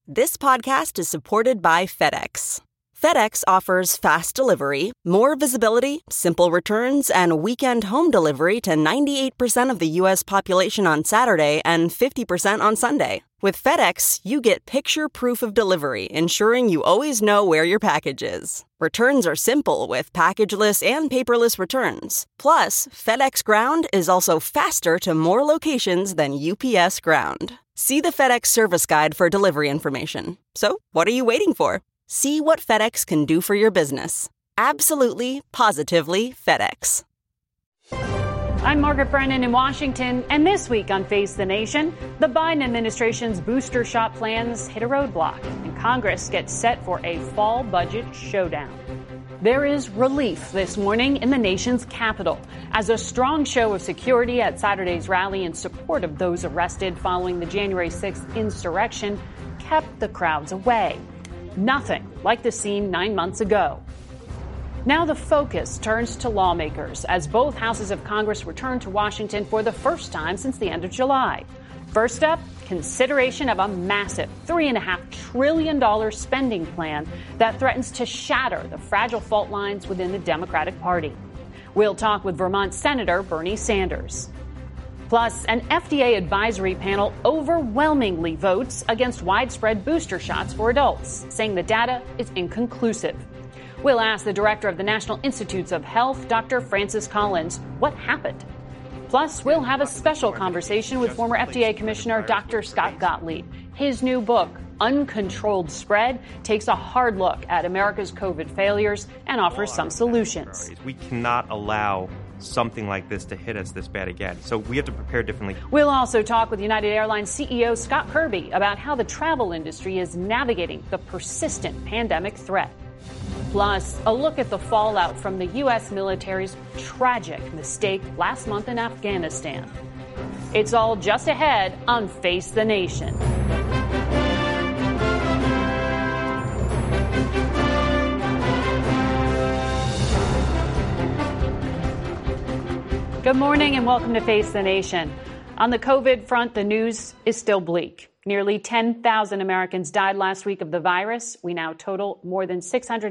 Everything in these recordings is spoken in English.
This podcast is supported by FedEx. FedEx offers fast delivery, more visibility, simple returns, and weekend home delivery to 98% of the U.S. population on Saturday and 50% on Sunday. With FedEx, you get picture proof of delivery, ensuring you always know where your package is. Returns are simple with packageless and paperless returns. Plus, FedEx Ground is also faster to more locations than UPS Ground. See the FedEx service guide for delivery information. So, what are you waiting for? See what FedEx can do for your business. Absolutely, positively FedEx. I'm Margaret Brennan in Washington, and this week on Face the Nation, the Biden administration's booster shot plans hit a roadblock, and Congress gets set for a fall budget showdown. There is relief this morning in the nation's capital as a strong show of security at Saturday's rally in support of those arrested following the January 6th insurrection kept the crowds away. Nothing like the scene 9 months ago. Now the focus turns to lawmakers as both houses of Congress return to Washington for the first time since the end of July. First up, consideration of a massive $3.5 trillion spending plan that threatens to shatter the fragile fault lines within the Democratic Party. We'll talk with Vermont Senator Bernie Sanders. Plus, an FDA advisory panel overwhelmingly votes against widespread booster shots for adults, saying the data is inconclusive. We'll ask the director of the National Institutes of Health, Dr. Francis Collins, what happened. Plus, we'll have a special conversation with former FDA Commissioner Dr. Scott Gottlieb. His new book, Uncontrolled Spread, takes a hard look at America's COVID failures and offers some solutions. We cannot allow something like this to hit us this bad again. So we have to prepare differently. We'll also talk with United Airlines CEO Scott Kirby about how the travel industry is navigating the persistent pandemic threat. Plus, a look at the fallout from the U.S. military's tragic mistake last month in Afghanistan. It's all just ahead on Face the Nation. Good morning and welcome to Face the Nation. On the COVID front, the news is still bleak. Nearly 10,000 Americans died last week of the virus. We now total more than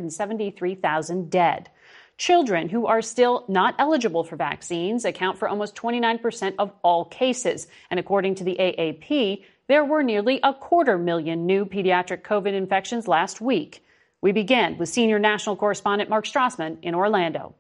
673,000 dead. Children who are still not eligible for vaccines account for almost 29% of all cases. And according to the AAP, there were nearly 250,000 new pediatric COVID infections last week. We begin with senior national correspondent Mark Strassman in Orlando.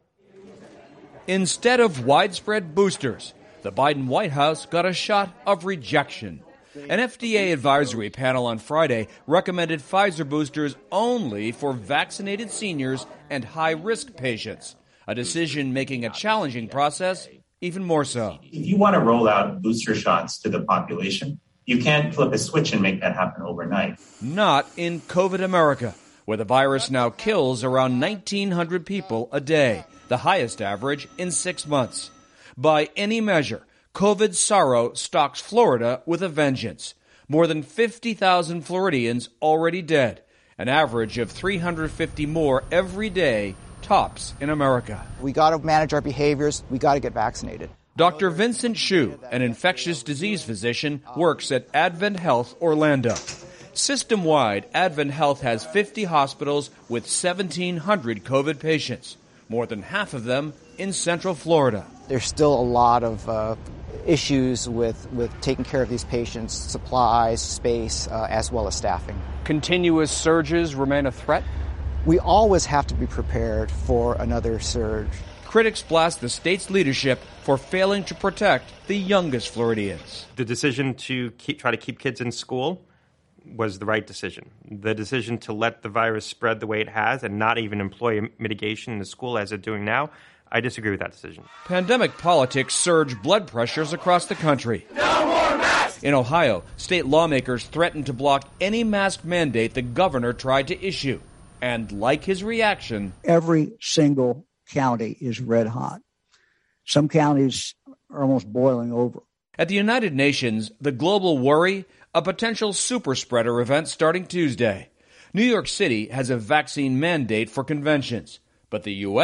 Instead of widespread boosters, the Biden White House got a shot of rejection. An FDA advisory panel on Friday recommended Pfizer boosters only for vaccinated seniors and high-risk patients, a decision making a challenging process even more so. If you want to roll out booster shots to the population, you can't flip a switch and make that happen overnight. Not in COVID America, where the virus now kills around 1,900 people a day, the highest average in 6 months. By any measure, COVID sorrow stalks Florida with a vengeance. More than 50,000 Floridians already dead. An average of 350 more every day, tops in America. We got to manage our behaviors. We got to get vaccinated. Dr. Vincent Hsu, an infectious disease physician, works at Advent Health Orlando. System-wide, Advent Health has 50 hospitals with 1,700 COVID patients, more than half of them in Central Florida. There's still a lot of issues with taking care of these patients, supplies, space, as well as staffing. Continuous surges remain a threat? We always have to be prepared for another surge. Critics blast the state's leadership for failing to protect the youngest Floridians. The decision to try to keep kids in school was the right decision. The decision to let the virus spread the way it has and not even employ mitigation in the school as it's doing now, I disagree with that decision. Pandemic politics surge blood pressures across the country. No more masks! In Ohio, state lawmakers threatened to block any mask mandate the governor tried to issue. And like his reaction, every single county is red hot. Some counties are almost boiling over. At the United Nations, the global worry, a potential super spreader event starting Tuesday. New York City has a vaccine mandate for conventions, but the UN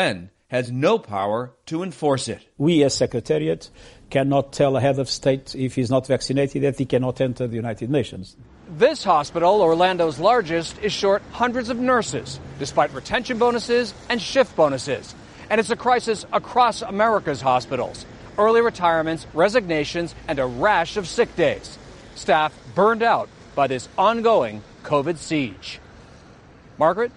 has no power to enforce it. We as Secretariat cannot tell a head of state if he's not vaccinated that he cannot enter the United Nations. This hospital, Orlando's largest, is short hundreds of nurses, despite retention bonuses and shift bonuses. And it's a crisis across America's hospitals. Early retirements, resignations, and a rash of sick days. Staff burned out by this ongoing COVID siege. Margaret?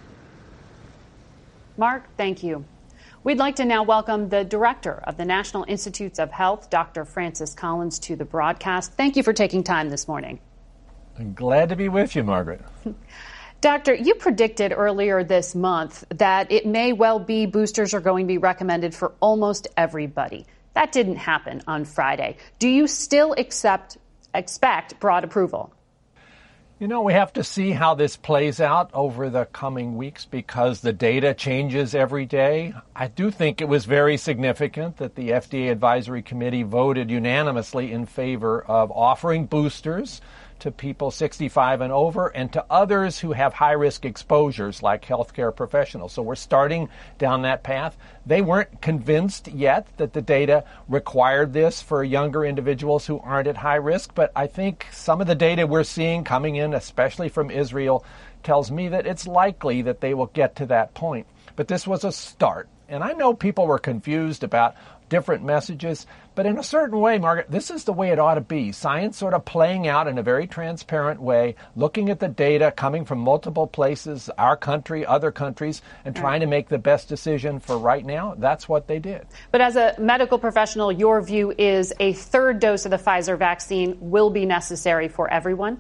Mark, thank you. We'd like to now welcome the director of the National Institutes of Health, Dr. Francis Collins, to the broadcast. Thank you for taking time this morning. I'm glad to be with you, Margaret. Doctor, you predicted earlier this month that it may well be boosters are going to be recommended for almost everybody. That didn't happen on Friday. Do you still expect broad approval? You know, we have to see how this plays out over the coming weeks because the data changes every day. I do think it was very significant that the FDA Advisory Committee voted unanimously in favor of offering boosters to people 65 and over and to others who have high-risk exposures like healthcare professionals. So we're starting down that path. They weren't convinced yet that the data required this for younger individuals who aren't at high risk, but I think some of the data we're seeing coming in, especially from Israel, tells me that it's likely that they will get to that point. But this was a start. And I know people were confused about different messages, but in a certain way, Margaret, this is the way it ought to be. Science sort of playing out in a very transparent way, looking at the data coming from multiple places, our country, other countries, and trying to make the best decision for right now. That's what they did. But as a medical professional, your view is a third dose of the Pfizer vaccine will be necessary for everyone?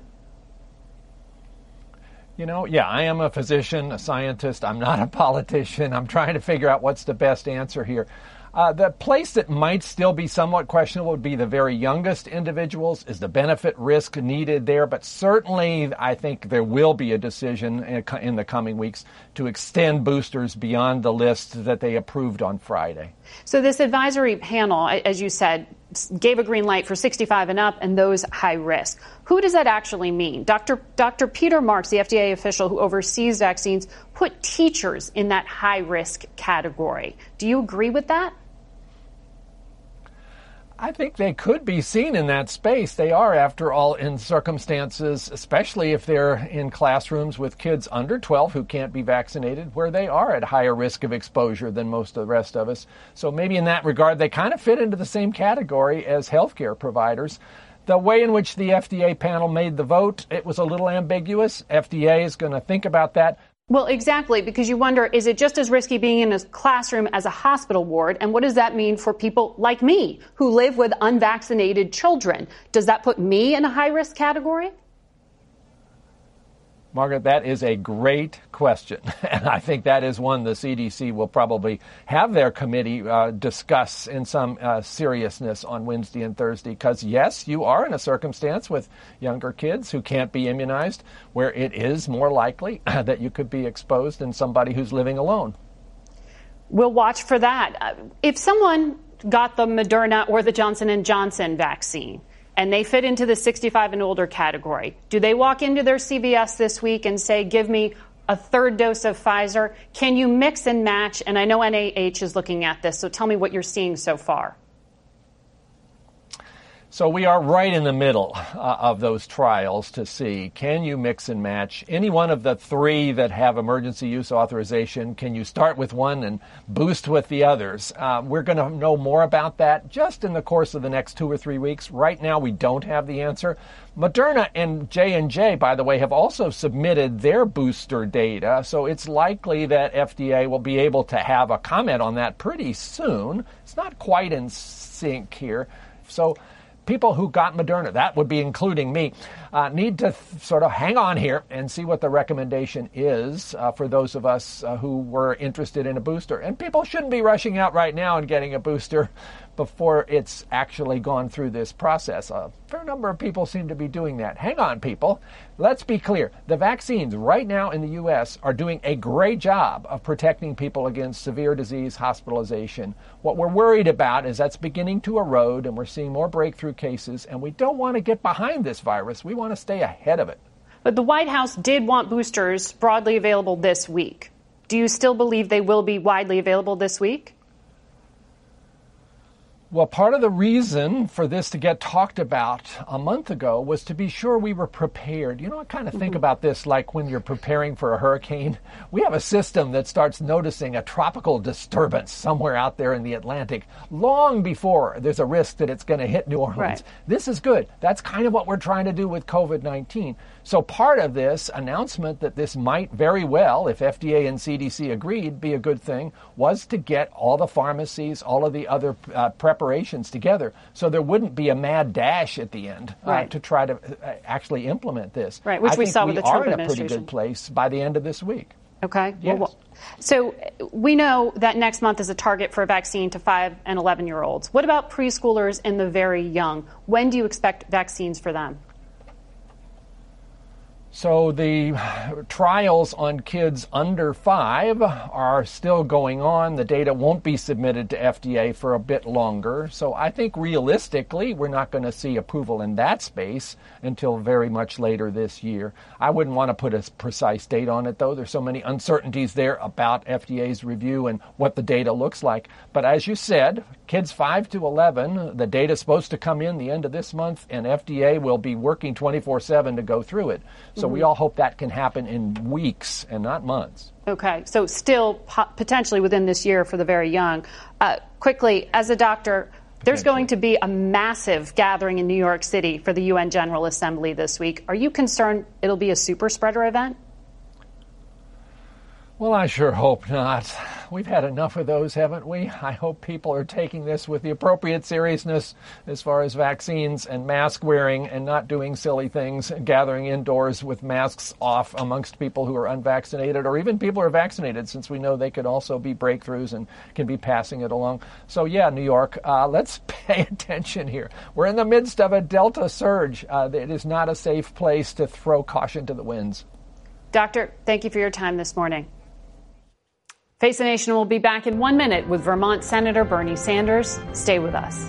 You know, yeah, I am a physician, a scientist. I'm not a politician. I'm trying to figure out what's the best answer here. The place that might still be somewhat questionable would be the very youngest individuals. Is the benefit risk needed there? But certainly, I think there will be a decision in the coming weeks to extend boosters beyond the list that they approved on Friday. So this advisory panel, as you said, gave a green light for 65 and up and those high risk. Who does that actually mean? Dr. Peter Marks, the FDA official who oversees vaccines, put teachers in that high risk category. Do you agree with that? I think they could be seen in that space. They are, after all, in circumstances, especially if they're in classrooms with kids under 12 who can't be vaccinated, where they are at higher risk of exposure than most of the rest of us. So maybe in that regard, they kind of fit into the same category as healthcare providers. The way in which the FDA panel made the vote, it was a little ambiguous. FDA is going to think about that. Well, exactly, because you wonder, is it just as risky being in a classroom as a hospital ward? And what does that mean for people like me who live with unvaccinated children? Does that put me in a high-risk category? Margaret, that is a great question. And I think that is one the CDC will probably have their committee discuss in some seriousness on Wednesday and Thursday. Because, yes, you are in a circumstance with younger kids who can't be immunized where it is more likely that you could be exposed than somebody who's living alone. We'll watch for that. If someone got the Moderna or the Johnson & Johnson vaccine, and they fit into the 65 and older category, do they walk into their CVS this week and say, give me a third dose of Pfizer? Can you mix and match? And I know NIH is looking at this, so tell me what you're seeing so far. So we are right in the middle of those trials to see, can you mix and match any one of the three that have emergency use authorization? Can you start with one and boost with the others? We're going to know more about that just in the course of the next 2 or 3 weeks. Right now, we don't have the answer. Moderna and J&J, by the way, have also submitted their booster data, so it's likely that FDA will be able to have a comment on that pretty soon. It's not quite in sync here. So people who got Moderna, that would be including me, need to sort of hang on here and see what the recommendation is for those of us who were interested in a booster. And people shouldn't be rushing out right now and getting a booster before it's actually gone through this process. A fair number of people seem to be doing that. Hang on, people. Let's be clear. The vaccines right now in the U.S. are doing a great job of protecting people against severe disease, hospitalization. What we're worried about is that's beginning to erode, and we're seeing more breakthrough cases, and we don't want to get behind this virus. We want to stay ahead of it. But the White House did want boosters broadly available this week. Do you still believe they will be widely available this week? Well, part of the reason for this to get talked about a month ago was to be sure we were prepared. You know, I kind of think about this like when you're preparing for a hurricane. We have a system that starts noticing a tropical disturbance somewhere out there in the Atlantic long before there's a risk that it's going to hit New Orleans. Right. This is good. That's kind of what we're trying to do with COVID-19. So part of this announcement that this might very well, if FDA and CDC agreed, be a good thing, was to get all the pharmacies, all of the other preparations together so there wouldn't be a mad dash at the end to try to actually implement this. Right, which we saw with the Trump administration. We are in a pretty good place by the end of this week. Okay. Yes. Well, so we know that next month is a target for a vaccine to 5 and 11-year-olds. What about preschoolers and the very young? When do you expect vaccines for them? So the trials on kids under 5 are still going on. The data won't be submitted to FDA for a bit longer. So I think realistically, we're not going to see approval in that space until very much later this year. I wouldn't want to put a precise date on it, though. There's so many uncertainties there about FDA's review and what the data looks like. But as you said, kids 5 to 11, the data's supposed to come in the end of this month, and FDA will be working 24/7 to go through it. So we all hope that can happen in weeks and not months. Okay, so still potentially within this year for the very young. Quickly, as a doctor, there's going to be a massive gathering in New York City for the UN General Assembly this week. Are you concerned it'll be a super spreader event? Well, I sure hope not. We've had enough of those, haven't we? I hope people are taking this with the appropriate seriousness as far as vaccines and mask wearing and not doing silly things, gathering indoors with masks off amongst people who are unvaccinated or even people who are vaccinated, since we know they could also be breakthroughs and can be passing it along. So, yeah, New York, let's pay attention here. We're in the midst of a Delta surge. It is not a safe place to throw caution to the winds. Doctor, thank you for your time this morning. Face the Nation will be back in 1 minute with Vermont Senator Bernie Sanders. Stay with us.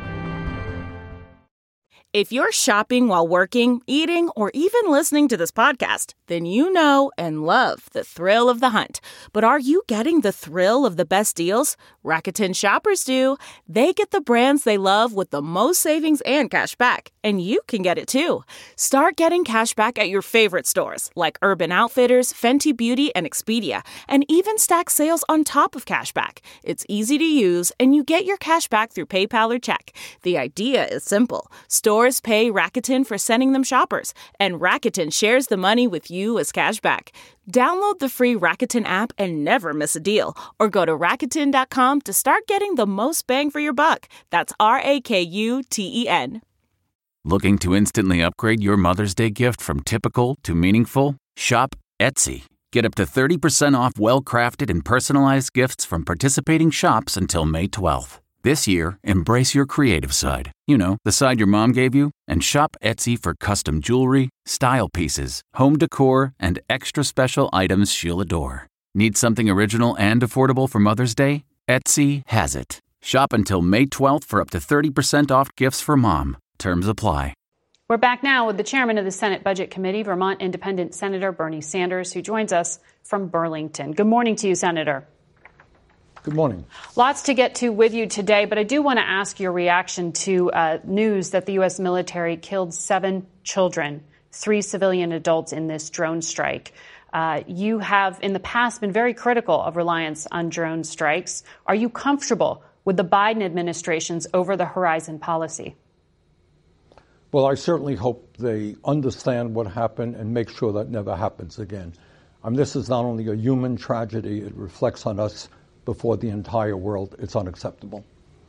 If you're shopping while working, eating, or even listening to this podcast, then you know and love the thrill of the hunt. But are you getting the thrill of the best deals? Rakuten shoppers do. They get the brands they love with the most savings and cash back. And you can get it too. Start getting cash back at your favorite stores like Urban Outfitters, Fenty Beauty, and Expedia, and even stack sales on top of cash back. It's easy to use, and you get your cash back through PayPal or check. The idea is simple. Stores pay Rakuten for sending them shoppers, and Rakuten shares the money with you as cash back. Download the free Rakuten app and never miss a deal, or go to Rakuten.com to start getting the most bang for your buck. That's Rakuten. Looking to instantly upgrade your Mother's Day gift from typical to meaningful? Shop Etsy. Get up to 30% off well-crafted and personalized gifts from participating shops until May 12th. This year, embrace your creative side. You know, the side your mom gave you. And shop Etsy for custom jewelry, style pieces, home decor, and extra special items she'll adore. Need something original and affordable for Mother's Day? Etsy has it. Shop until May 12th for up to 30% off gifts for mom. Terms apply. We're back now with the chairman of the Senate Budget Committee, Vermont Independent Senator Bernie Sanders, who joins us from Burlington. Good morning to you, Senator. Good morning. Lots to get to with you today, but I do want to ask your reaction to news that the U.S. military killed 7 children, 3 civilian adults in this drone strike. You have in the past been very critical of reliance on drone strikes. Are you comfortable with the Biden administration's over-the-horizon policy? Well, I certainly hope they understand what happened and make sure that never happens again. This is not only a human tragedy, it reflects on us before the entire world. It's unacceptable.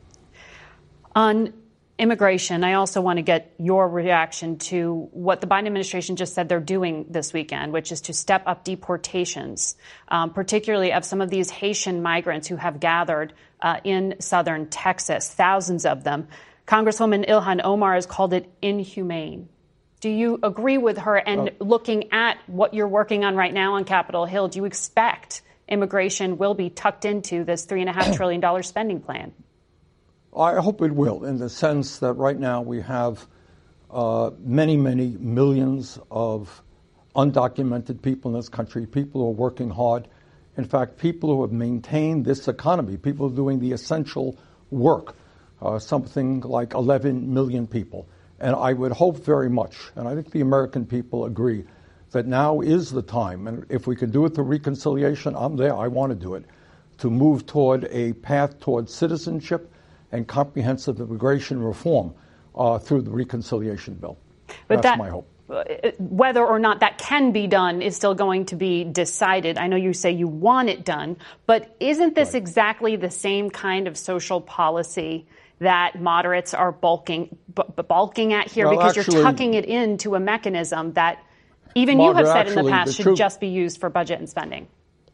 On immigration, I also want to get your reaction to what the Biden administration just said they're doing this weekend, which is to step up deportations, particularly of some of these Haitian migrants who have gathered in southern Texas, thousands of them. Congresswoman Ilhan Omar has called it inhumane. Do you agree with her? And looking at what you're working on right now on Capitol Hill, do you expect immigration will be tucked into this $3.5 trillion spending plan? I hope it will, in the sense that right now we have many, many millions of undocumented people in this country, people who are working hard. In fact, people who have maintained this economy, people doing the essential work. something like 11 million people. And I would hope very much, and I think the American people agree, that now is the time, and if we can do it through reconciliation, I'm there, I want to do it, to move toward a path towards citizenship and comprehensive immigration reform through the reconciliation bill. But that's my hope. Whether or not that can be done is still going to be decided. I know you say you want it done, but isn't this exactly the same kind of social policy that moderates are balking at here? Well, because actually, you're tucking it into a mechanism that even Margaret, you have said in the past the should truth, just be used for budget and spending.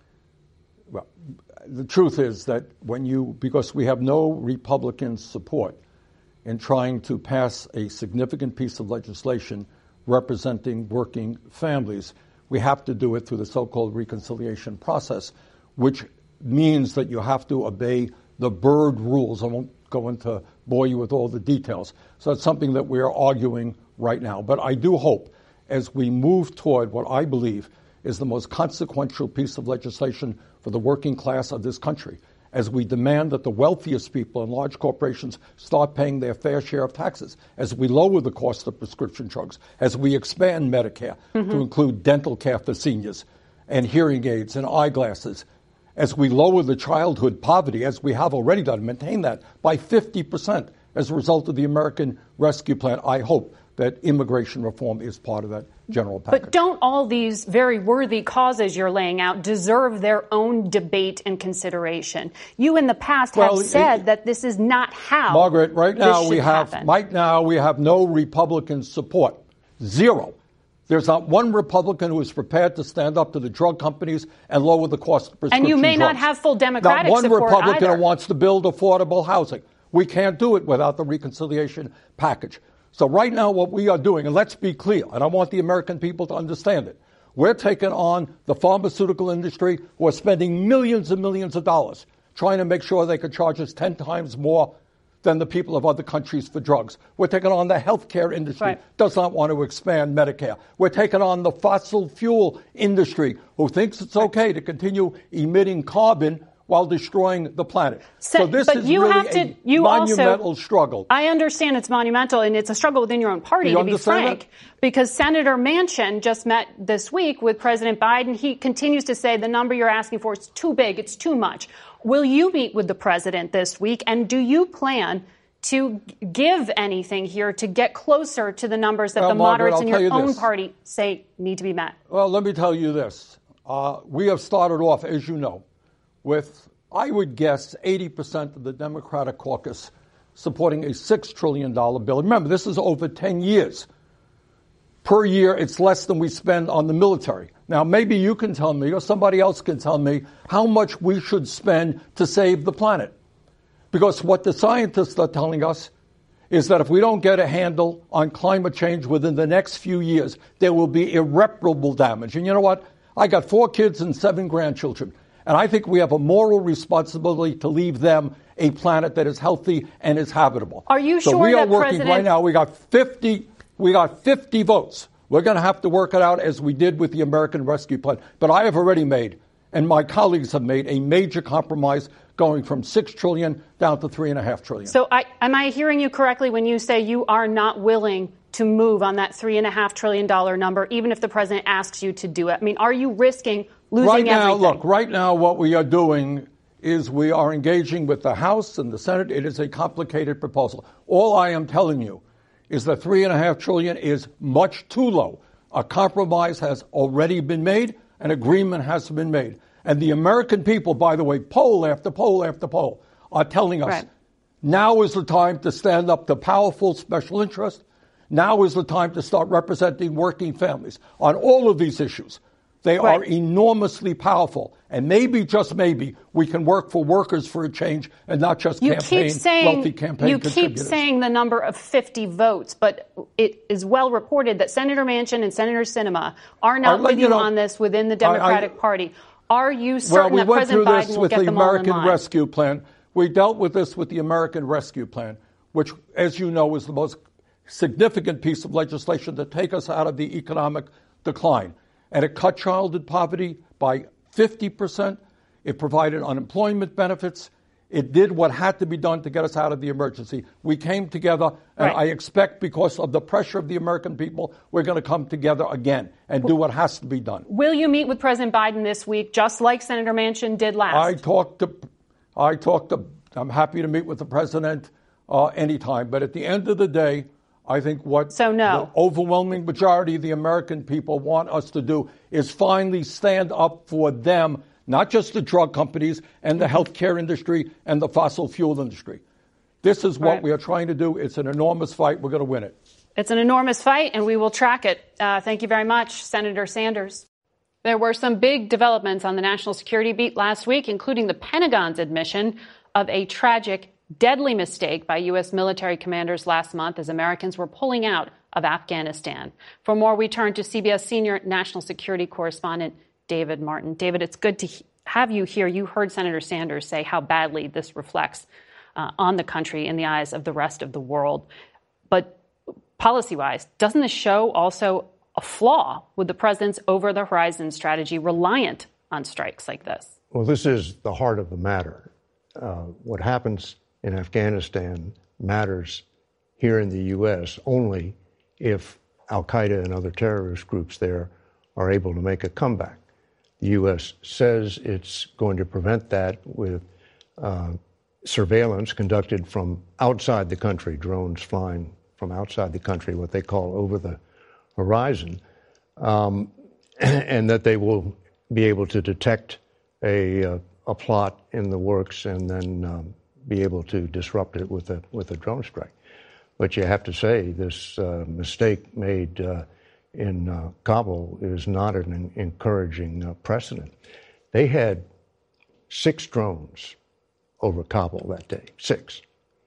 Well, the truth is that because we have no Republican support in trying to pass a significant piece of legislation representing working families, we have to do it through the so-called reconciliation process, which means that you have to obey the Byrd rules. I won't go into bore you with all the details. So it's something that we are arguing right now. But I do hope, as we move toward what I believe is the most consequential piece of legislation for the working class of this country, as we demand that the wealthiest people and large corporations start paying their fair share of taxes, as we lower the cost of prescription drugs, as we expand Medicare to include dental care for seniors and hearing aids and eyeglasses, as we lower the childhood poverty, as we have already done, maintain that by 50% as a result of the American Rescue Plan. I hope that immigration reform is part of that general package. But don't all these very worthy causes you're laying out deserve their own debate and consideration? You in the past have said that this is not how Margaret, right now we have happen. no Republican support. Zero. There's not one Republican who is prepared to stand up to the drug companies and lower the cost of prescription drugs. And you may not have full Democratic support Not one Republican either. who wants to build affordable housing. We can't do it without the reconciliation package. So right now what we are doing, and let's be clear, and I want the American people to understand it, we're taking on the pharmaceutical industry who are spending millions and millions of dollars trying to make sure they could charge us 10 times more than the people of other countries for drugs. We're taking on the healthcare industry, does not want to expand Medicare. We're taking on the fossil fuel industry, who thinks it's okay to continue emitting carbon while destroying the planet. So this is really a monumental struggle. I understand it's monumental, and it's a struggle within your own party, to be frank, because Senator Manchin just met this week with President Biden. He continues to say the number you're asking for is too big, it's too much. Will you meet with the president this week, and do you plan to give anything here to get closer to the numbers that the moderates in your own party say need to be met? Well, let me tell you this. We have started off, as you know, with, I would guess, 80% of the Democratic caucus supporting a $6 trillion bill. Remember, this is over 10 years. Per year, it's less than we spend on the military. Now, maybe you can tell me, or somebody else can tell me, how much we should spend to save the planet. Because what the scientists are telling us is that if we don't get a handle on climate change within the next few years, there will be irreparable damage. And you know what? I got 4 kids and 7 grandchildren. And I think we have a moral responsibility to leave them a planet that is healthy and is habitable. Are you sure that we are that working right now? We got 50 votes. We're going to have to work it out as we did with the American Rescue Plan. But I have already made, and my colleagues have made, a major compromise going from $6 trillion down to $3.5 trillion. So am I hearing you correctly when you say you are not willing to move on that $3.5 trillion number, even if the president asks you to do it? I mean, are you risking losing everything? Look, right now what we are doing is we are engaging with the House and the Senate. It is a complicated proposal. All I am telling you is that $3.5 trillion is much too low. A compromise has already been made. An agreement has been made. And the American people, by the way, poll after poll after poll, are telling us now is the time to stand up to powerful special interests. Now is the time to start representing working families on all of these issues. They are enormously powerful. And maybe, just maybe, we can work for workers for a change and not just wealthy campaign contributors. You keep saying the number of 50 votes, but it is well reported that Senator Manchin and Senator Sinema are not with you on this within the Democratic Party. Are you certain that President Biden will get them all in line? We went through this with the American Rescue Plan. We dealt with this with the American Rescue Plan, which, as you know, is the most significant piece of legislation to take us out of the economic decline. And it cut childhood poverty by 50%. It provided unemployment benefits. It did what had to be done to get us out of the emergency. We came together, and I expect because of the pressure of the American people, we're going to come together again and do what has to be done. Will you meet with President Biden this week, just like Senator Manchin did last? I'm happy to meet with the president anytime. But at the end of the day, I think the overwhelming majority of the American people want us to do is finally stand up for them, not just the drug companies and the healthcare industry and the fossil fuel industry. This is what we are trying to do. It's an enormous fight. We're going to win it. It's an enormous fight, and we will track it. Thank you very much, Senator Sanders. There were some big developments on the national security beat last week, including the Pentagon's admission of a tragic, deadly mistake by U.S. military commanders last month as Americans were pulling out of Afghanistan. For more, we turn to CBS senior national security correspondent David Martin. David, it's good to have you here. You heard Senator Sanders say how badly this reflects on the country in the eyes of the rest of the world. But policy-wise, doesn't this show also a flaw with the president's over-the-horizon strategy reliant on strikes like this? Well, this is the heart of the matter. What happens in Afghanistan matters here in the U.S. only if al-Qaeda and other terrorist groups there are able to make a comeback. The U.S. says it's going to prevent that with surveillance conducted from outside the country, drones flying from outside the country, what they call over the horizon, and that they will be able to detect a plot in the works and then be able to disrupt it with a drone strike. But you have to say this mistake made in Kabul is not an encouraging precedent. They had 6 drones over Kabul that day, 6.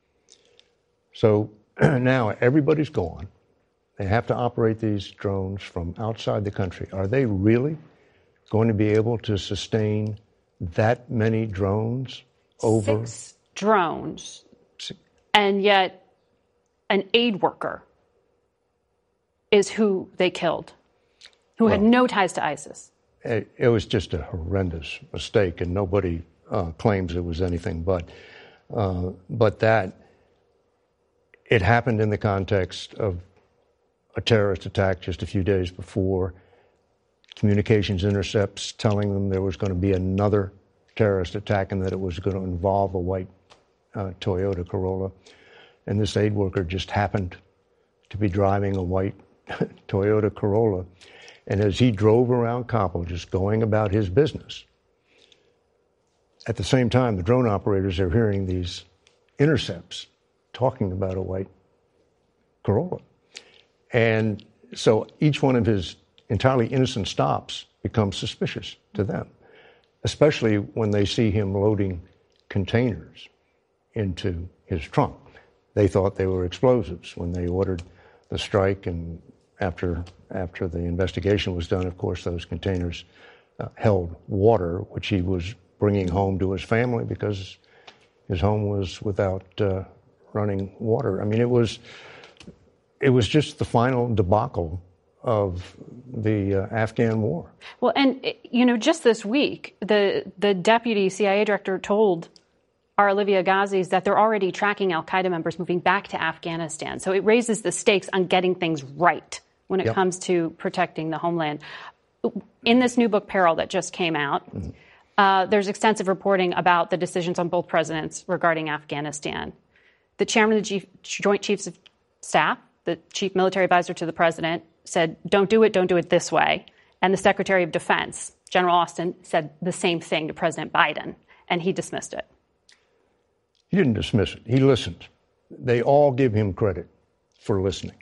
So now everybody's gone. They have to operate these drones from outside the country. Are they really going to be able to sustain that many drones over? 6 drones, and yet an aid worker is who they killed, who had no ties to ISIS. It was just a horrendous mistake, and nobody claims it was anything but that. It happened in the context of a terrorist attack just a few days before, communications intercepts telling them there was going to be another terrorist attack and that it was going to involve a white Toyota Corolla. And this aid worker just happened to be driving a white Toyota Corolla. And as he drove around Kabul, just going about his business, at the same time, the drone operators are hearing these intercepts talking about a white Corolla. And so each one of his entirely innocent stops becomes suspicious to them, especially when they see him loading containers into his trunk. They thought they were explosives when they ordered the strike, and after the investigation was done, of course, those containers held water, which he was bringing home to his family because his home was without running water. I mean, it was just the final debacle of the Afghan war. Well, and, just this week, the deputy CIA director told our Olivia Ghazi that they're already tracking al-Qaeda members moving back to Afghanistan. So it raises the stakes on getting things right when it comes to protecting the homeland. In this new book, Peril, that just came out, there's extensive reporting about the decisions on both presidents regarding Afghanistan. The chairman of the Joint Chiefs of Staff, the chief military advisor to the president, said, don't do it this way. And the Secretary of Defense, General Austin, said the same thing to President Biden, and he dismissed it. He didn't dismiss it. He listened. They all give him credit for listening.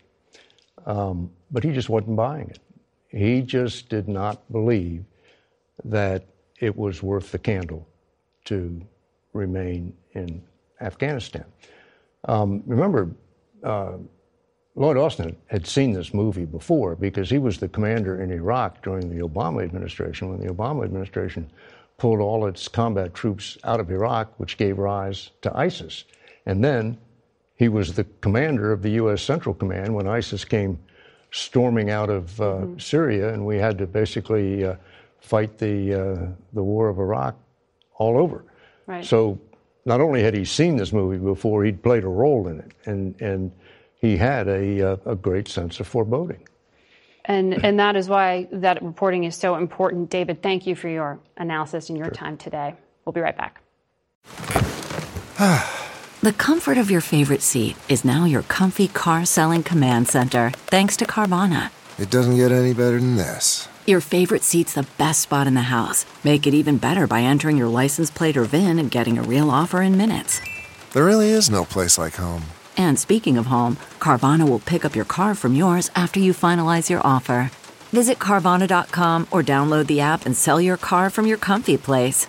But he just wasn't buying it. He just did not believe that it was worth the candle to remain in Afghanistan. Remember, Lloyd Austin had seen this movie before because he was the commander in Iraq during the Obama administration, when the Obama administration pulled all its combat troops out of Iraq, which gave rise to ISIS. And then he was the commander of the U.S. Central Command when ISIS came storming out of Syria, and we had to basically fight the war of Iraq all over. Right. So not only had he seen this movie before, he'd played a role in it, and he had a great sense of foreboding. And that is why that reporting is so important. David, thank you for your analysis and your time today. We'll be right back. The comfort of your favorite seat is now your comfy car selling command center, thanks to Carvana. It doesn't get any better than this. Your favorite seat's the best spot in the house. Make it even better by entering your license plate or VIN and getting a real offer in minutes. There really is no place like home. And speaking of home, Carvana will pick up your car from yours after you finalize your offer. Visit Carvana.com or download the app and sell your car from your comfy place.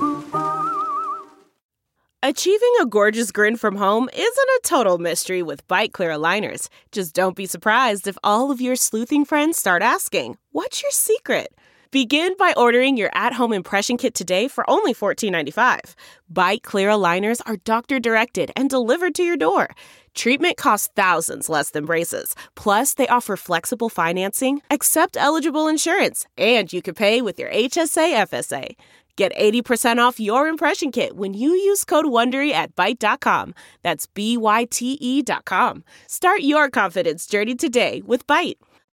Achieving a gorgeous grin from home isn't a total mystery with Byte Clear aligners. Just don't be surprised if all of your sleuthing friends start asking, "What's your secret?" Begin by ordering your at-home impression kit today for only $14.95. Byte Clear aligners are doctor-directed and delivered to your door. Treatment costs thousands less than braces. Plus, they offer flexible financing, accept eligible insurance, and you can pay with your HSA FSA. Get 80% off your impression kit when you use code WONDERY at Byte.com. That's BYTE.com. Start your confidence journey today with Byte.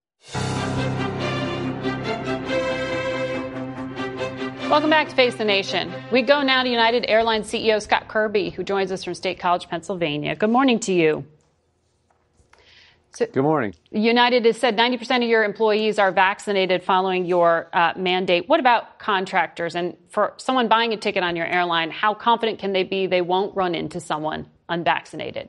Welcome back to Face the Nation. We go now to United Airlines CEO Scott Kirby, who joins us from State College, Pennsylvania. Good morning to you. Good morning. United has said 90% of your employees are vaccinated following your mandate. What about contractors? And for someone buying a ticket on your airline, how confident can they be they won't run into someone unvaccinated?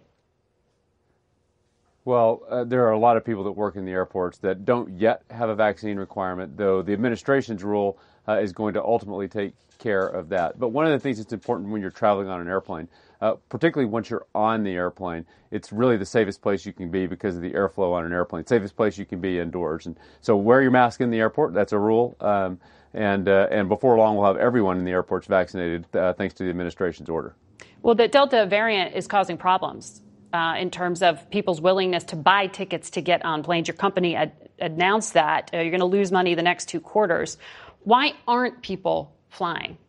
Well, there are a lot of people that work in the airports that don't yet have a vaccine requirement, though the administration's rule is going to ultimately take care of that. But one of the things that's important when you're traveling on an airplane, particularly once you're on the airplane, it's really the safest place you can be because of the airflow on an airplane. Safest place you can be indoors. And so wear your mask in the airport. That's a rule. And before long, we'll have everyone in the airports vaccinated thanks to the administration's order. Well, the Delta variant is causing problems in terms of people's willingness to buy tickets to get on planes. Your company announced that you're going to lose money the next 2 quarters. Why aren't people flying?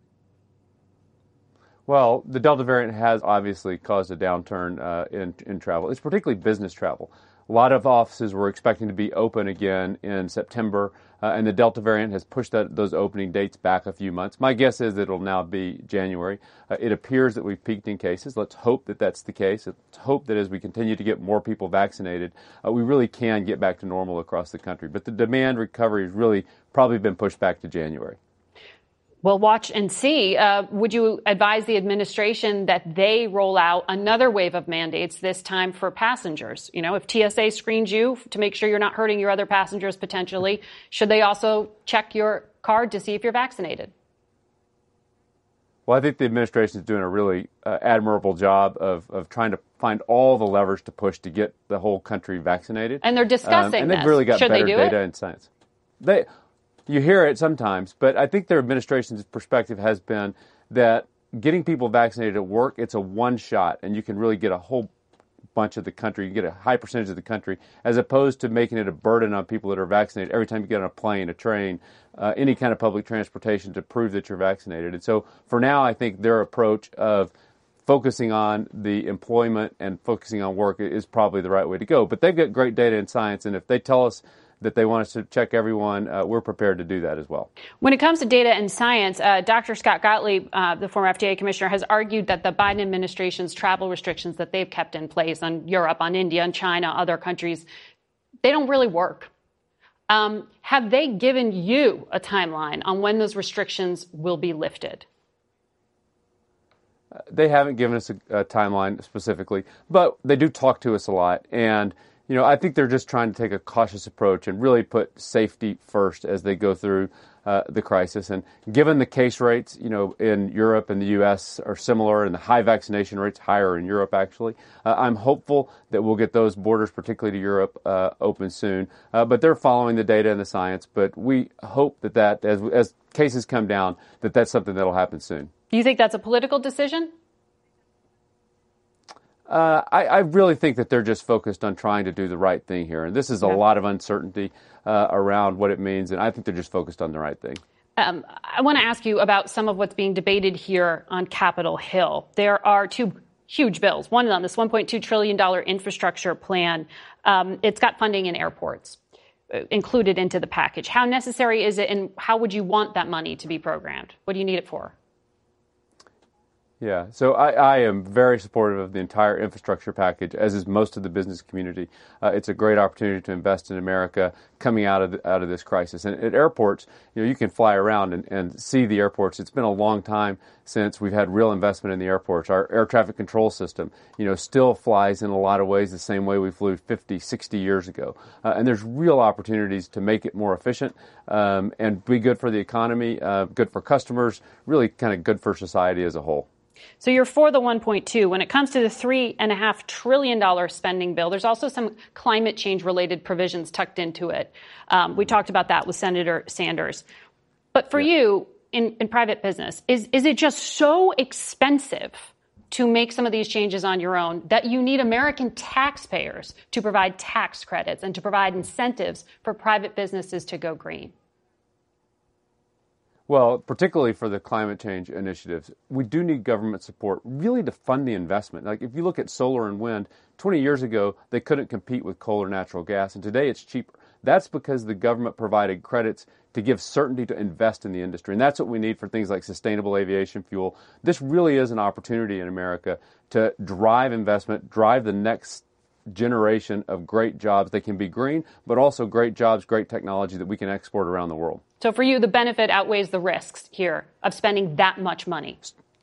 Well, the Delta variant has obviously caused a downturn in travel. It's particularly business travel. A lot of offices were expecting to be open again in September, and the Delta variant has pushed those opening dates back a few months. My guess is that it'll now be January. It appears that we've peaked in cases. Let's hope that that's the case. Let's hope that as we continue to get more people vaccinated, we really can get back to normal across the country. But the demand recovery has really probably been pushed back to January. Well, watch and see. Would you advise the administration that they roll out another wave of mandates, this time for passengers? You know, if TSA screens you to make sure you're not hurting your other passengers potentially, should they also check your card to see if you're vaccinated? Well, I think the administration is doing a really admirable job of trying to find all the levers to push to get the whole country vaccinated. And they're discussing and they've this. really got Should better they do data it? and science. You hear it sometimes, but I think their administration's perspective has been that getting people vaccinated at work, it's a one shot, and you can really get a whole bunch of the country, you get a high percentage of the country, as opposed to making it a burden on people that are vaccinated every time you get on a plane, a train, any kind of public transportation to prove that you're vaccinated. And so for now, I think their approach of focusing on the employment and focusing on work is probably the right way to go. But they've got great data and science, and if they tell us that they want us to check everyone, we're prepared to do that as well. When it comes to data and science, Dr. Scott Gottlieb, the former FDA commissioner, has argued that the Biden administration's travel restrictions that they've kept in place on Europe, on India, on China, other countries, they don't really work. Have they given you a timeline on when those restrictions will be lifted? They haven't given us a timeline specifically, but they do talk to us a lot. And you know, I think they're just trying to take a cautious approach and really put safety first as they go through the crisis. And given the case rates, you know, in Europe and the U.S. are similar, and the high vaccination rates higher in Europe, actually, I'm hopeful that we'll get those borders, particularly to Europe, open soon. But they're following the data and the science. But we hope that as cases come down, that's something that'll happen soon. Do you think that's a political decision? I really think that they're just focused on trying to do the right thing here. And this is a lot of uncertainty around what it means. And I think they're just focused on the right thing. I want to ask you about some of what's being debated here on Capitol Hill. There are two huge bills. One on this $1.2 trillion infrastructure plan. It's got funding in airports included into the package. How necessary is it, and how would you want that money to be programmed? What do you need it for? Yeah, so I am very supportive of the entire infrastructure package, as is most of the business community. It's a great opportunity to invest in America coming out of this crisis. And at airports, you can fly around and see the airports. It's been a long time since we've had real investment in the airports. Our air traffic control system, still flies in a lot of ways the same way we flew 50, 60 years ago. And there's real opportunities to make it more efficient and be good for the economy, good for customers, really kind of good for society as a whole. So you're for the 1.2. When it comes to the $3.5 trillion spending bill, there's also some climate change related provisions tucked into it. We talked about that with Senator Sanders. But for you in private business, is it just so expensive to make some of these changes on your own that you need American taxpayers to provide tax credits and to provide incentives for private businesses to go green? Well, particularly for the climate change initiatives, we do need government support really to fund the investment. Like if you look at solar and wind, 20 years ago, they couldn't compete with coal or natural gas, and today it's cheaper. That's because the government provided credits to give certainty to invest in the industry. And that's what we need for things like sustainable aviation fuel. This really is an opportunity in America to drive investment, drive the next generation of great jobs. They can be green, but also great jobs, great technology that we can export around the world. So for you, the benefit outweighs the risks here of spending that much money.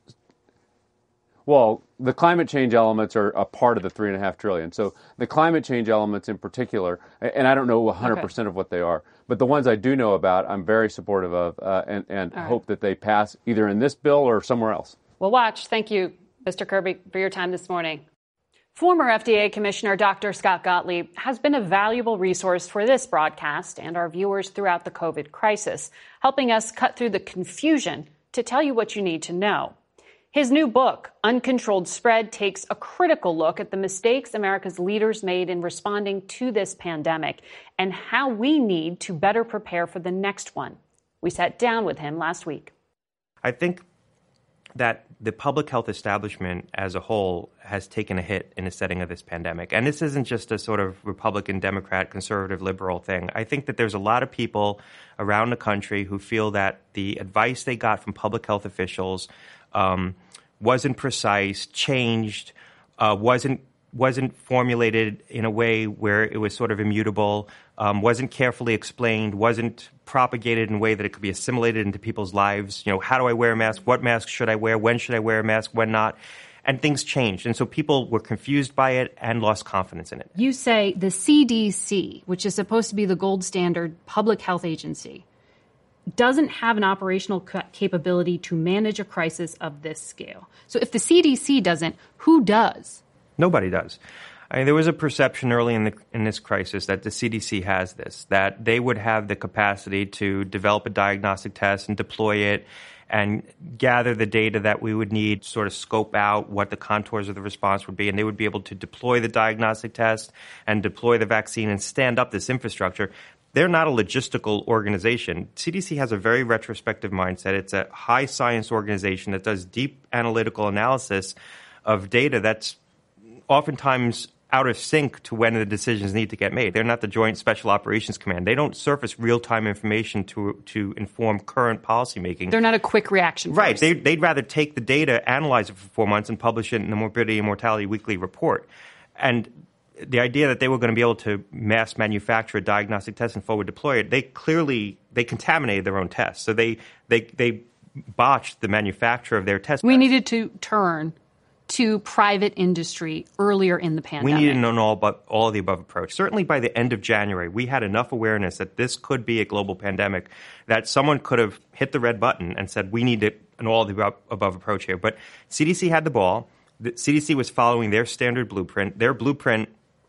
Well, the climate change elements are a part of the $3.5 trillion. So the climate change elements in particular, and I don't know 100% of what they are, but the ones I do know about, I'm very supportive of and hope that they pass either in this bill or somewhere else. We'll watch. Thank you, Mr. Kirby, for your time this morning. Former FDA Commissioner Dr. Scott Gottlieb has been a valuable resource for this broadcast and our viewers throughout the COVID crisis, helping us cut through the confusion to tell you what you need to know. His new book, Uncontrolled Spread, takes a critical look at the mistakes America's leaders made in responding to this pandemic and how we need to better prepare for the next one. We sat down with him last week. I think that the public health establishment as a whole has taken a hit in the setting of this pandemic. And this isn't just a sort of Republican, Democrat, conservative, liberal thing. I think that there's a lot of people around the country who feel that the advice they got from public health officials wasn't precise, changed, wasn't formulated in a way where it was sort of immutable, wasn't carefully explained, wasn't propagated in a way that it could be assimilated into people's lives. How do I wear a mask? What mask should I wear? When should I wear a mask? When not? And things changed. And so people were confused by it and lost confidence in it. You say the CDC, which is supposed to be the gold standard public health agency, doesn't have an operational capability to manage a crisis of this scale. So if the CDC doesn't, who does? Nobody does. There was a perception early in this crisis that the CDC has this, that they would have the capacity to develop a diagnostic test and deploy it and gather the data that we would need, sort of scope out what the contours of the response would be, and they would be able to deploy the diagnostic test and deploy the vaccine and stand up this infrastructure. They're not a logistical organization. CDC has a very retrospective mindset. It's a high science organization that does deep analytical analysis of data that's oftentimes out of sync to when the decisions need to get made. They're not the Joint Special Operations Command. They don't surface real-time information to inform current policymaking. They're not a quick reaction force. Right. They'd rather take the data, analyze it for 4 months, and publish it in the Morbidity and Mortality Weekly Report. And the idea that they were going to be able to mass manufacture a diagnostic test and forward deploy it, they contaminated their own tests. So they botched the manufacture of their test. We needed to turn to private industry earlier in the pandemic. We needed an all of the above approach. Certainly by the end of January, we had enough awareness that this could be a global pandemic that someone could have hit the red button and said, we need an all of the above approach here. But CDC had the ball. The CDC was following their standard blueprint. Their blueprint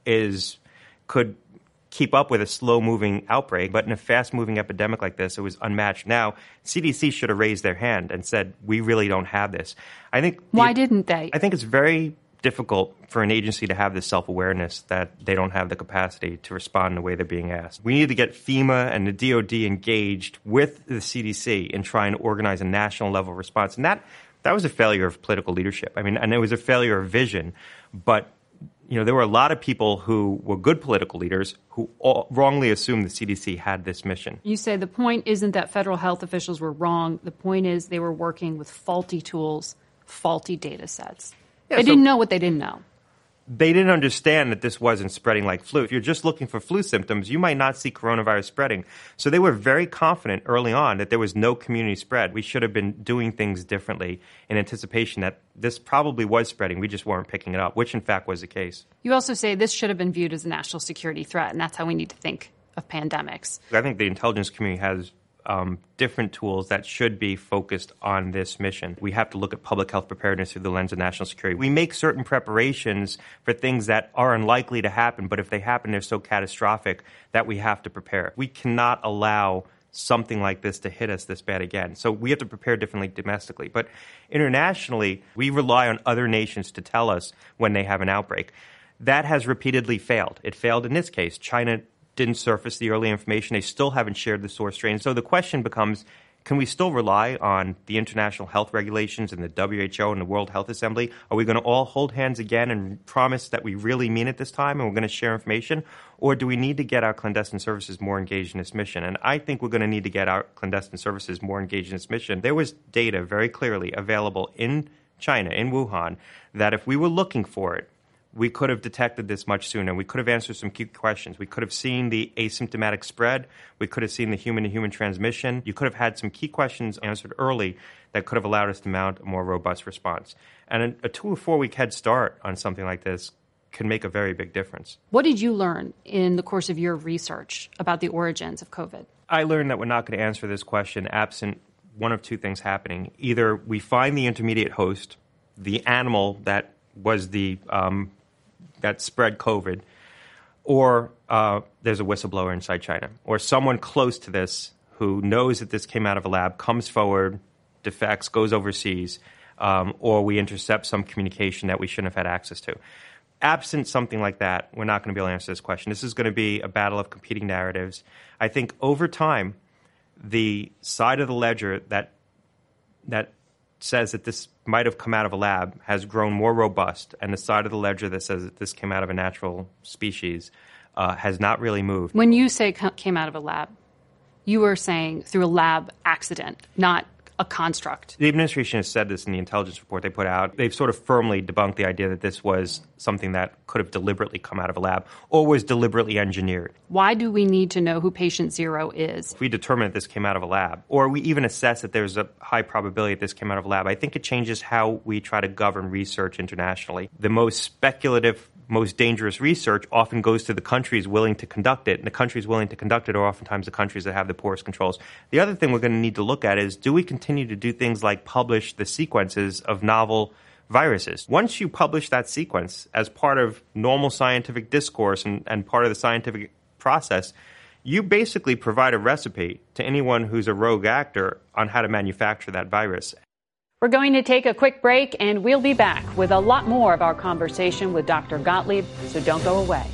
could keep up with a slow-moving outbreak, but in a fast-moving epidemic like this, it was unmatched. Now, CDC should have raised their hand and said, we really don't have this. Why didn't they? I think it's very difficult for an agency to have this self-awareness that they don't have the capacity to respond in the way they're being asked. We need to get FEMA and the DOD engaged with the CDC in trying to organize a national level response. And that was a failure of political leadership. I mean, and it was a failure of vision. But, there were a lot of people who were good political leaders who wrongly assumed the CDC had this mission. You say the point isn't that federal health officials were wrong. The point is they were working with faulty tools, faulty data sets. They didn't know what they didn't know. They didn't understand that this wasn't spreading like flu. If you're just looking for flu symptoms, you might not see coronavirus spreading. So they were very confident early on that there was no community spread. We should have been doing things differently in anticipation that this probably was spreading. We just weren't picking it up, which in fact was the case. You also say this should have been viewed as a national security threat, and that's how we need to think of pandemics. I think the intelligence community has different tools that should be focused on this mission. We have to look at public health preparedness through the lens of national security. We make certain preparations for things that are unlikely to happen, but if they happen, they're so catastrophic that we have to prepare. We cannot allow something like this to hit us this bad again. So we have to prepare differently domestically. But internationally, we rely on other nations to tell us when they have an outbreak. That has repeatedly failed. It failed in this case. China didn't surface the early information. They still haven't shared the source strain. So the question becomes, can we still rely on the international health regulations and the WHO and the World Health Assembly? Are we going to all hold hands again and promise that we really mean it this time and we're going to share information? Or do we need to get our clandestine services more engaged in this mission? And I think we're going to need to get our clandestine services more engaged in this mission. There was data very clearly available in China, in Wuhan, that if we were looking for it, we could have detected this much sooner. We could have answered some key questions. We could have seen the asymptomatic spread. We could have seen the human-to-human transmission. You could have had some key questions answered early that could have allowed us to mount a more robust response. And a 2 or 4 week head start on something like this can make a very big difference. What did you learn in the course of your research about the origins of COVID? I learned that we're not going to answer this question absent one of two things happening. Either we find the intermediate host, the animal that was the that spread COVID, or there's a whistleblower inside China, or someone close to this who knows that this came out of a lab, comes forward, defects, goes overseas, or we intercept some communication that we shouldn't have had access to. Absent something like that, we're not going to be able to answer this question. This is going to be a battle of competing narratives. I think over time, the side of the ledger that says that this might have come out of a lab has grown more robust, and the side of the ledger that says that this came out of a natural species has not really moved. When you say came out of a lab, you were saying through a lab accident, not a construct. The administration has said this in the intelligence report they put out. They've sort of firmly debunked the idea that this was something that could have deliberately come out of a lab or was deliberately engineered. Why do we need to know who patient 0 is? If we determine that this came out of a lab, or we even assess that there's a high probability that this came out of a lab, I think it changes how we try to govern research internationally. The most speculative, most dangerous research often goes to the countries willing to conduct it, and the countries willing to conduct it are oftentimes the countries that have the poorest controls. The other thing we're going to need to look at is, do we continue to do things like publish the sequences of novel viruses? Once you publish that sequence as part of normal scientific discourse and part of the scientific process, you basically provide a recipe to anyone who's a rogue actor on how to manufacture that virus. We're going to take a quick break, and we'll be back with a lot more of our conversation with Dr. Gottlieb, so don't go away.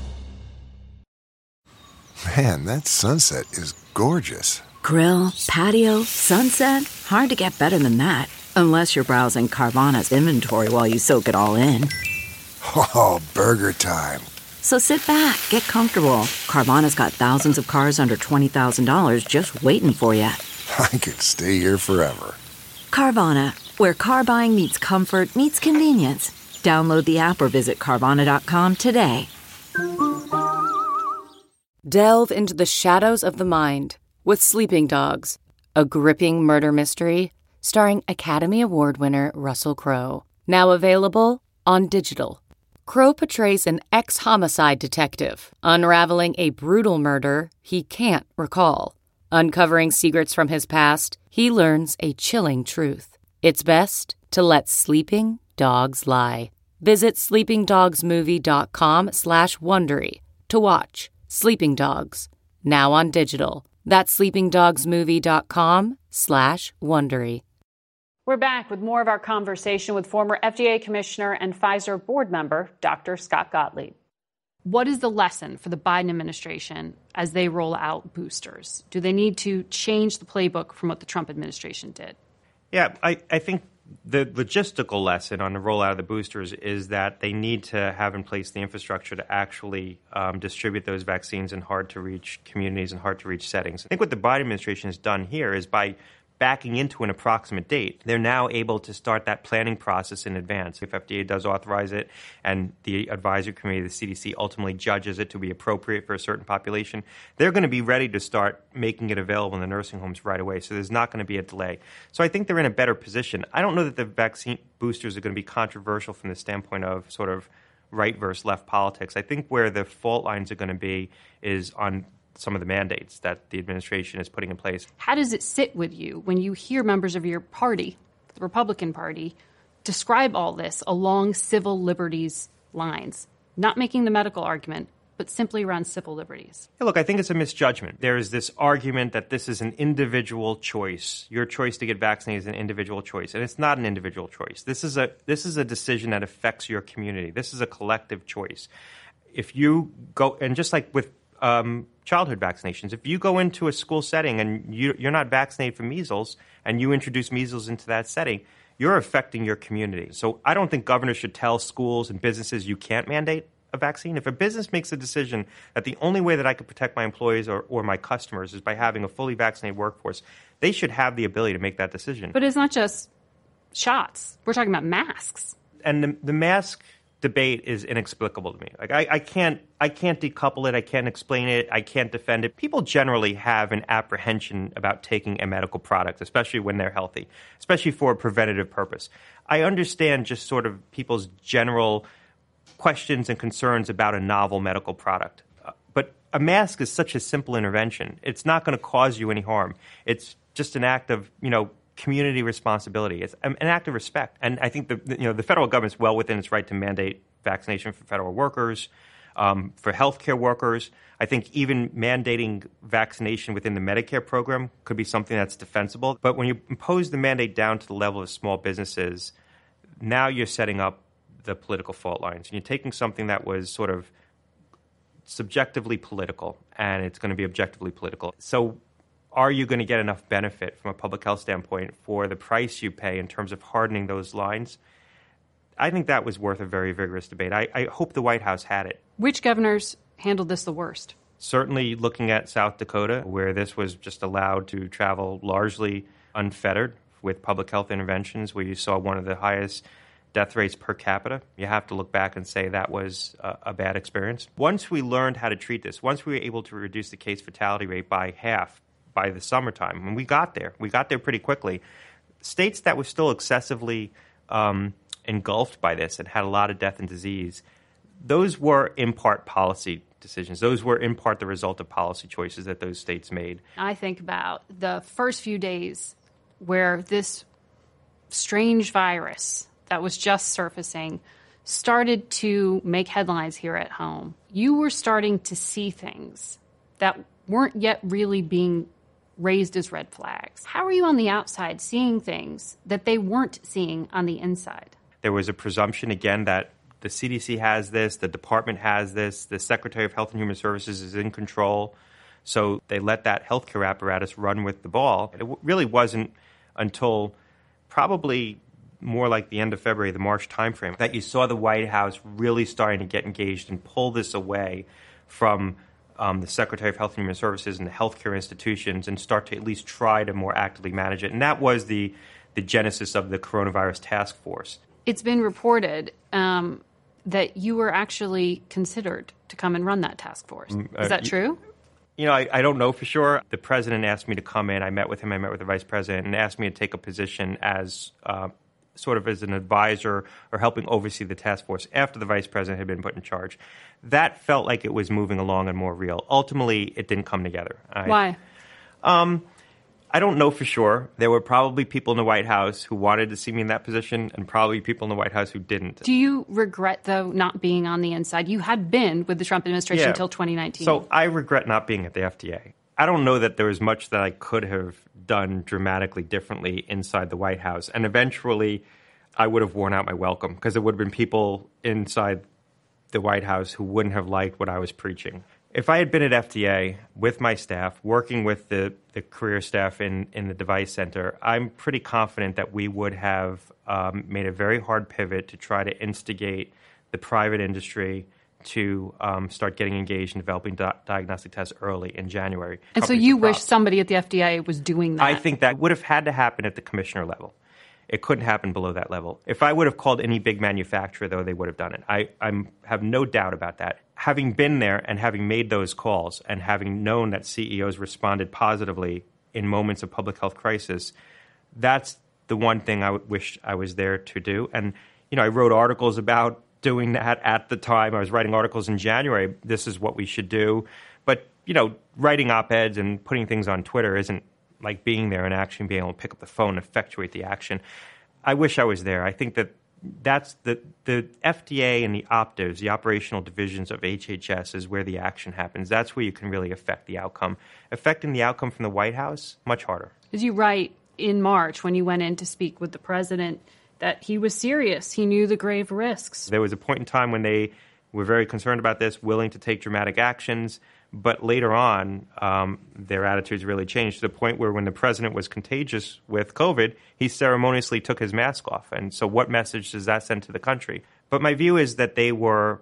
Man, that sunset is gorgeous. Grill, patio, sunset. Hard to get better than that. Unless you're browsing Carvana's inventory while you soak it all in. Oh, burger time. So sit back, get comfortable. Carvana's got thousands of cars under $20,000 just waiting for you. I could stay here forever. Carvana, where car buying meets comfort, meets convenience. Download the app or visit Carvana.com today. Delve into the shadows of the mind with Sleeping Dogs, a gripping murder mystery starring Academy Award winner Russell Crowe. Now available on digital. Crowe portrays an ex-homicide detective unraveling a brutal murder he can't recall. Uncovering secrets from his past, he learns a chilling truth. It's best to let sleeping dogs lie. Visit sleepingdogsmovie.com/Wondery to watch Sleeping Dogs, now on digital. That's sleepingdogsmovie.com/Wondery. We're back with more of our conversation with former FDA commissioner and Pfizer board member, Dr. Scott Gottlieb. What is the lesson for the Biden administration as they roll out boosters? Do they need to change the playbook from what the Trump administration did? Yeah, I think the logistical lesson on the rollout of the boosters is that they need to have in place the infrastructure to actually distribute those vaccines in hard-to-reach communities and hard-to-reach settings. I think what the Biden administration has done here is by backing into an approximate date, they're now able to start that planning process in advance. If FDA does authorize it and the advisory committee of the CDC ultimately judges it to be appropriate for a certain population, they're going to be ready to start making it available in the nursing homes right away. So there's not going to be a delay. So I think they're in a better position. I don't know that the vaccine boosters are going to be controversial from the standpoint of sort of right versus left politics. I think where the fault lines are going to be is on some of the mandates that the administration is putting in place. How does it sit with you when you hear members of your party, the Republican Party, describe all this along civil liberties lines, not making the medical argument, but simply around civil liberties? Hey, look, I think it's a misjudgment. There is this argument that this is an individual choice. Your choice to get vaccinated is an individual choice, and it's not an individual choice. This is a decision that affects your community. This is a collective choice. If you go, and just like with childhood vaccinations, if you go into a school setting and you're not vaccinated for measles and you introduce measles into that setting, you're affecting your community. So I don't think governors should tell schools and businesses you can't mandate a vaccine. If a business makes a decision that the only way that I could protect my employees or my customers is by having a fully vaccinated workforce, they should have the ability to make that decision. But it's not just shots. We're talking about masks. And the mask debate is inexplicable to me. Like I can't decouple it. I can't explain it. I can't defend it. People generally have an apprehension about taking a medical product, especially when they're healthy, especially for a preventative purpose. I understand just sort of people's general questions and concerns about a novel medical product. But a mask is such a simple intervention. It's not going to cause you any harm. It's just an act of, community responsibility. It's an act of respect. And I think the federal government's well within its right to mandate vaccination for federal workers, for healthcare workers. I think even mandating vaccination within the Medicare program could be something that's defensible. But when you impose the mandate down to the level of small businesses, now you're setting up the political fault lines. And you're taking something that was sort of subjectively political, and it's going to be objectively political. So are you going to get enough benefit from a public health standpoint for the price you pay in terms of hardening those lines? I think that was worth a very vigorous debate. I hope the White House had it. Which governors handled this the worst? Certainly looking at South Dakota, where this was just allowed to travel largely unfettered with public health interventions, where you saw one of the highest death rates per capita. You have to look back and say that was a bad experience. Once we learned how to treat this, once we were able to reduce the case fatality rate by half by the summertime, and we got there pretty quickly, states that were still excessively engulfed by this and had a lot of death and disease, those were in part policy decisions. Those were in part the result of policy choices that those states made. I think about the first few days where this strange virus that was just surfacing started to make headlines here at home. You were starting to see things that weren't yet really being raised as red flags. How are you on the outside seeing things that they weren't seeing on the inside? There was a presumption, again, that the CDC has this, the department has this, the Secretary of Health and Human Services is in control. So they let that healthcare apparatus run with the ball. It really wasn't until probably more like the end of February, the March timeframe, that you saw the White House really starting to get engaged and pull this away from the Secretary of Health and Human Services and the healthcare institutions and start to at least try to more actively manage it. And that was the genesis of the coronavirus task force. It's been reported that you were actually considered to come and run that task force. Is that true? I don't know for sure. The president asked me to come in. I met with him. I met with the vice president and asked me to take a position as sort of as an advisor or helping oversee the task force after the vice president had been put in charge. That felt like it was moving along and more real. Ultimately, it didn't come together. Why? I don't know for sure. There were probably people in the White House who wanted to see me in that position and probably people in the White House who didn't. Do you regret, though, not being on the inside? You had been with the Trump administration until 2019. So I regret not being at the FDA. I don't know that there was much that I could have done dramatically differently inside the White House. And eventually, I would have worn out my welcome because there would have been people inside the White House who wouldn't have liked what I was preaching. If I had been at FDA with my staff, working with the career staff in the device center, I'm pretty confident that we would have made a very hard pivot to try to instigate the private industry to start getting engaged in developing diagnostic tests early in January. And so you wish somebody at the FDA was doing that? I think that would have had to happen at the commissioner level. It couldn't happen below that level. If I would have called any big manufacturer, though, they would have done it. I have no doubt about that. Having been there and having made those calls and having known that CEOs responded positively in moments of public health crisis, that's the one thing I wish I was there to do. And, I wrote articles about doing that at the time. I was writing articles in January. This is what we should do. But, writing op-eds and putting things on Twitter isn't like being there and actually being able to pick up the phone and effectuate the action. I wish I was there. I think that's the FDA and the OPDIVs, the operational divisions of HHS, is where the action happens. That's where you can really affect the outcome. Affecting the outcome from the White House, much harder. As you write in March when you went in to speak with the president that he was serious. He knew the grave risks. There was a point in time when they were very concerned about this, willing to take dramatic actions. But later on, their attitudes really changed to the point where when the president was contagious with COVID, he ceremoniously took his mask off. And so what message does that send to the country? But my view is that they were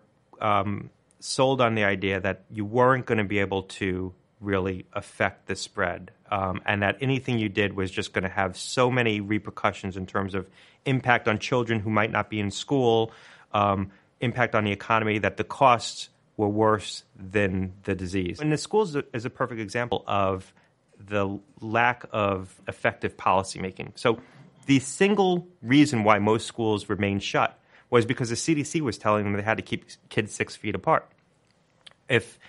sold on the idea that you weren't going to be able to really affect the spread, and that anything you did was just going to have so many repercussions in terms of impact on children who might not be in school, impact on the economy, that the costs were worse than the disease. And the schools is a perfect example of the lack of effective policymaking. So the single reason why most schools remained shut was because the CDC was telling them they had to keep kids 6 feet apart. If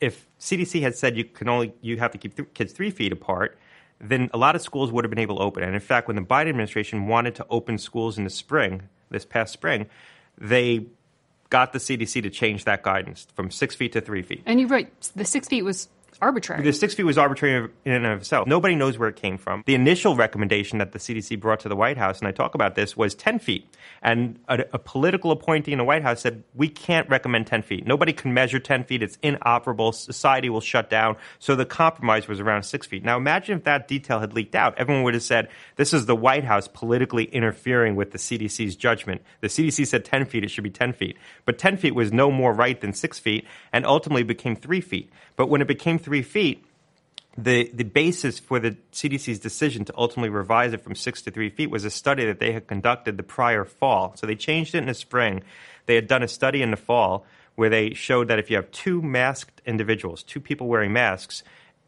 CDC had said you have to keep kids 3 feet apart, then a lot of schools would have been able to open. And in fact, when the Biden administration wanted to open schools in the spring, this past spring, they got the CDC to change that guidance from 6 feet to 3 feet. And you're right, the 6 feet was arbitrary. The 6 feet was arbitrary in and of itself. Nobody knows where it came from. The initial recommendation that the CDC brought to the White House, and I talk about this, was 10 feet. And a political appointee in the White House said, we can't recommend 10 feet. Nobody can measure 10 feet. It's inoperable. Society will shut down. So the compromise was around 6 feet. Now imagine if that detail had leaked out. Everyone would have said, this is the White House politically interfering with the CDC's judgment. The CDC said 10 feet, it should be 10 feet. But 10 feet was no more right than 6 feet and ultimately became 3 feet. But when it became 3 feet, the basis for the CDC's decision to ultimately revise it from 6 to 3 feet was a study that they had conducted the prior fall. So they changed it in the spring. They had done a study in the fall where they showed that if you have two masked individuals, two people wearing masks,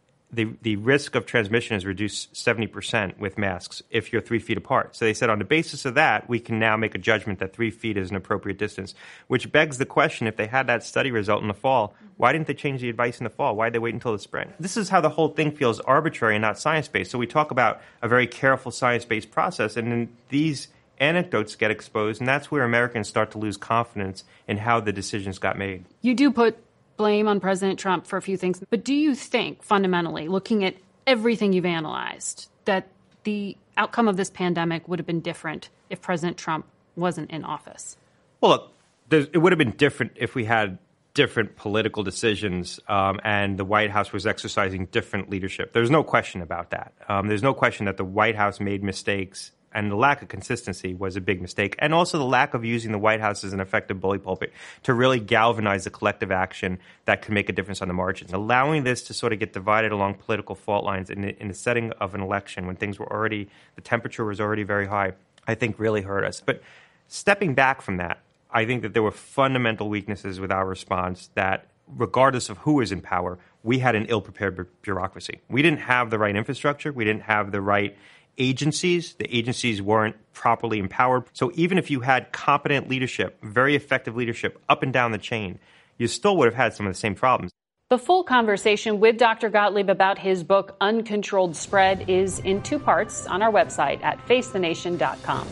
the risk of transmission is reduced 70% with masks if you're 3 feet apart. So they said on the basis of that, we can now make a judgment that 3 feet is an appropriate distance, which begs the question, if they had that study result in the fall, why didn't they change the advice in the fall? Why did they wait until the spring? This is how the whole thing feels arbitrary and not science-based. So we talk about a very careful science-based process, and then these anecdotes get exposed, and that's where Americans start to lose confidence in how the decisions got made. You do put blame on President Trump for a few things, but do you think fundamentally, looking at everything you've analyzed, that the outcome of this pandemic would have been different if President Trump wasn't in office? Well, look, it would have been different if we had different political decisions and the White House was exercising different leadership. There's no question about that. There's no question that the White House made mistakes, and the lack of consistency was a big mistake. And also the lack of using the White House as an effective bully pulpit to really galvanize the collective action that can make a difference on the margins. Allowing this to sort of get divided along political fault lines in the setting of an election when things were already, the temperature was already very high, I think really hurt us. But stepping back from that, I think that there were fundamental weaknesses with our response that, regardless of who was in power, we had an ill-prepared bureaucracy. We didn't have the right infrastructure. We didn't have the right agencies. The agencies weren't properly empowered. So even if you had competent leadership, very effective leadership up and down the chain, you still would have had some of the same problems. The full conversation with Dr. Gottlieb about his book, Uncontrolled Spread, is in 2 parts on our website at facethenation.com.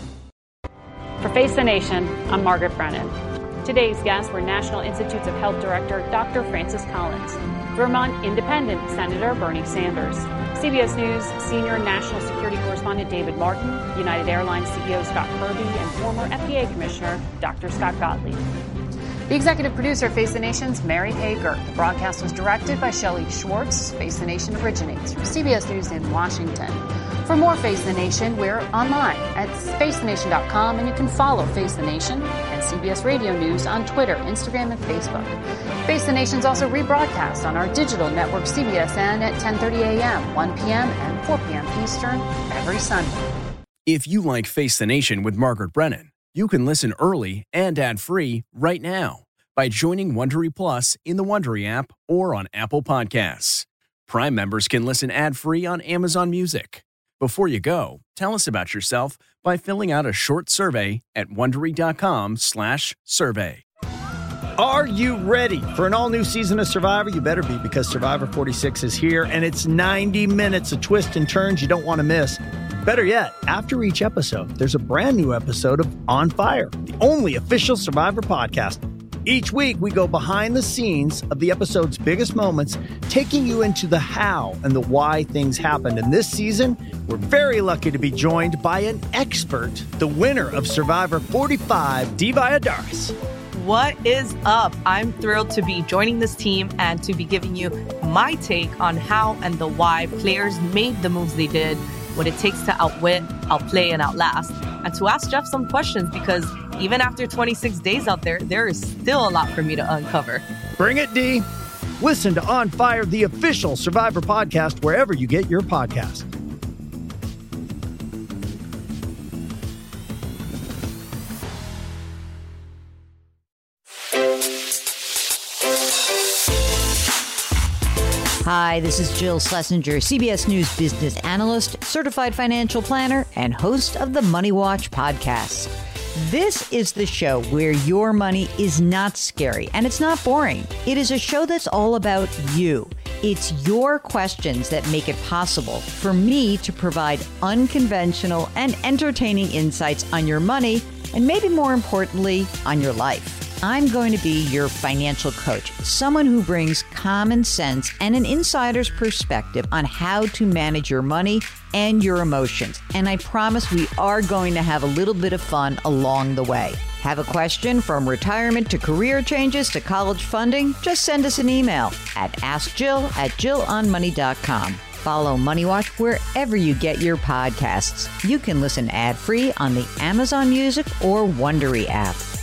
For Face the Nation, I'm Margaret Brennan. Today's guests were National Institutes of Health Director Dr. Francis Collins, Vermont Independent Senator Bernie Sanders. CBS News senior national security correspondent David Martin, United Airlines CEO Scott Kirby, and former FDA Commissioner Dr. Scott Gottlieb. The executive producer of Face the Nation's Mary Hager. The broadcast was directed by Shelley Schwartz. Face the Nation originates from CBS News in Washington. For more Face the Nation, we're online at facethenation.com, and you can follow Face the Nation and CBS Radio News on Twitter, Instagram, and Facebook. Face the Nation's also rebroadcast on our digital network CBSN at 10:30 a.m., 1 p.m., and 4 p.m. Eastern every Sunday. If you like Face the Nation with Margaret Brennan, you can listen early and ad-free right now by joining Wondery Plus in the Wondery app or on Apple Podcasts. Prime members can listen ad-free on Amazon Music. Before you go, tell us about yourself by filling out a short survey at Wondery.com/survey. Are you ready for an all-new season of Survivor? You better be, because Survivor 46 is here, and it's 90 minutes of twists and turns you don't want to miss. Better yet, after each episode, there's a brand new episode of On Fire, the only official Survivor podcast. Each week, we go behind the scenes of the episode's biggest moments, taking you into the how and the why things happened. And this season, we're very lucky to be joined by an expert, the winner of Survivor 45, Dee Valladares. What is up? I'm thrilled to be joining this team and to be giving you my take on how and the why players made the moves they did, what it takes to outwit, outplay, and outlast, and to ask Jeff some questions, because even after 26 days out there, there is still a lot for me to uncover. Bring it, Dee. Listen to On Fire, the official Survivor podcast, wherever you get your podcast. Hi, this is Jill Schlesinger, CBS News business analyst, certified financial planner, and host of the Money Watch podcast. This is the show where your money is not scary and it's not boring. It is a show that's all about you. It's your questions that make it possible for me to provide unconventional and entertaining insights on your money, and maybe more importantly, on your life. I'm going to be your financial coach, someone who brings common sense and an insider's perspective on how to manage your money and your emotions. And I promise we are going to have a little bit of fun along the way. Have a question from retirement to career changes to college funding? Just send us an email at askjill@jillonmoney.com. Follow Money Watch wherever you get your podcasts. You can listen ad-free on the Amazon Music or Wondery app.